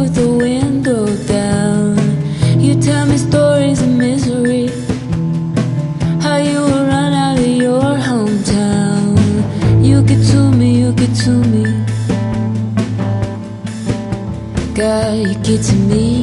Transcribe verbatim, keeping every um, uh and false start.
with the window down. You tell me stories of misery, how you will run out of your hometown. You get to me, you get to me, God, you get to me.